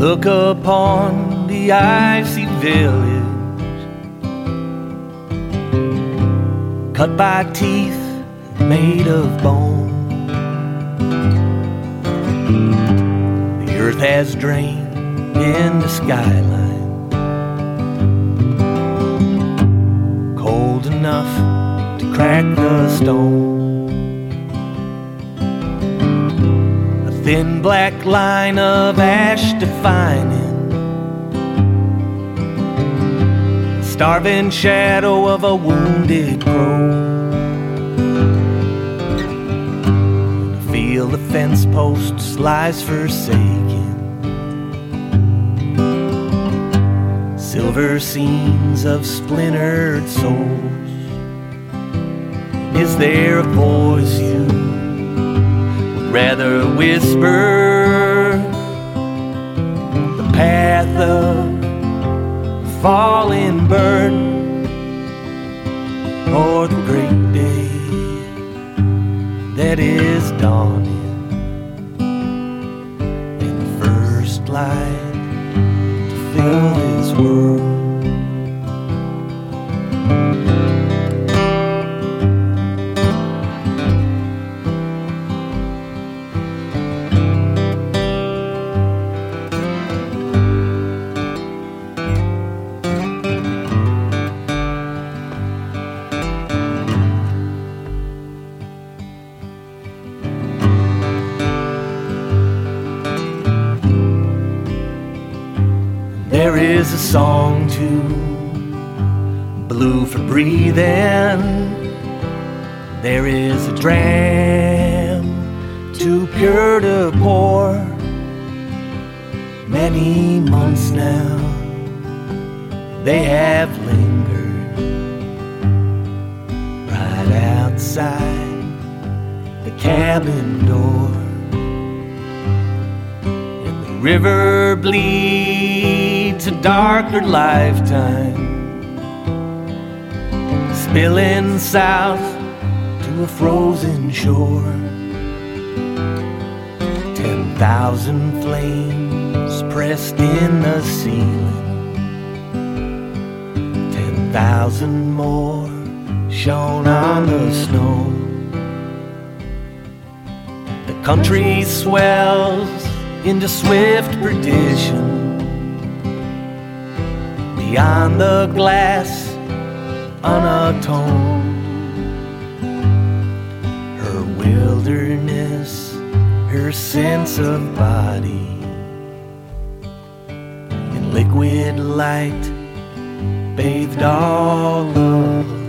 look upon the icy village, cut by teeth made of bone. The earth has drained in the skyline, cold enough to crack the stone. A thin black line of ash defining the starving shadow of a wounded crow. Feel the fence posts lies forsaken, silver scenes of splintered souls. Is there a voice you would rather whisper? The path of fallen bird, or the great day that is dawning, and the first light to fill this world. There is a song too blue for breathing. There is a dram too pure to pour. Many months now they have lingered right outside the cabin door, and the river bleeds a darker lifetime, spilling south to a frozen shore. 10,000 flames pressed in the ceiling, 10,000 more shone on the snow. The country swells into swift perdition, beyond the glass unatoned. Her wilderness, her sense of body, in liquid light bathed all of